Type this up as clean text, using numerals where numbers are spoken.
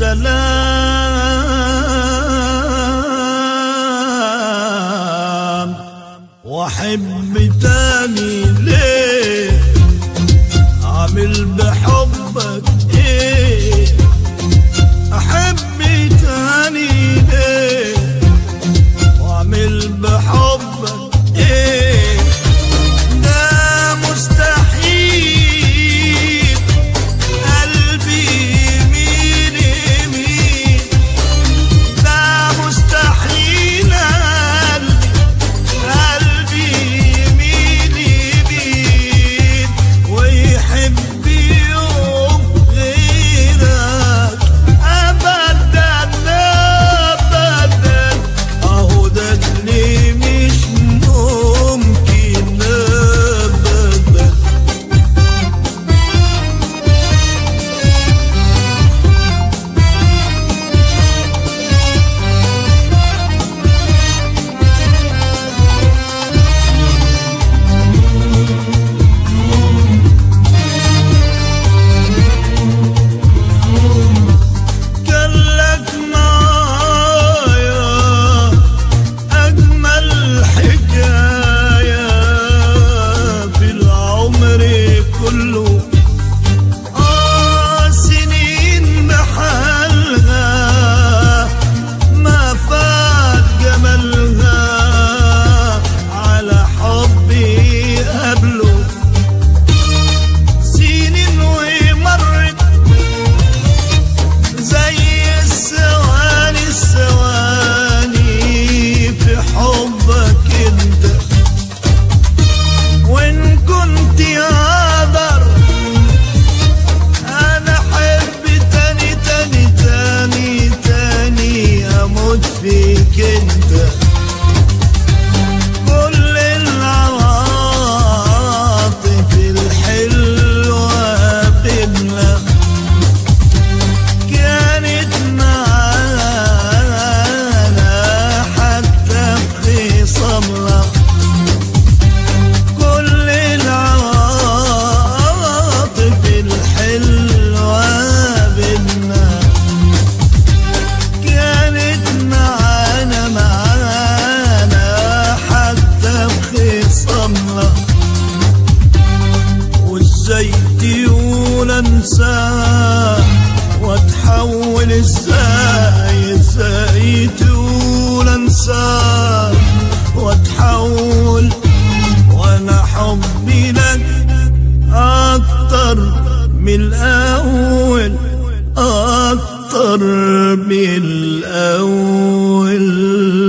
سلام واحب تاني ليه؟ عامل بحبك ايه؟ احب تاني ليه؟ واعمل بحبك ايه؟ ده مستحيل قلبي يميل يمين، ده مستحيل قلبي يميل يمين ويحب يوم غيرك ابدا ابدا. اهو ده اللي مش ممكن ابدا. كان لك معايا أجمل حكاية في العمر كله، سنين بحالها ما فات جمالها على حبي قبله. سنين ومرت زي الثواني الثواني في حبك انت، وان كنت اقدر انا احب تاني تاني تاني تاني اموت فيك انت. كل العواطف الحلوة بينا كانت معانا حتى في صملة. كل العواطف الحلوة بينا كانت معانا حتى في صملة. وازاي تقول انساه واتحول؟ ازاي تقول انساه واتحول؟ وانا حبي لك اكتر من الاول، اكتر من الاول.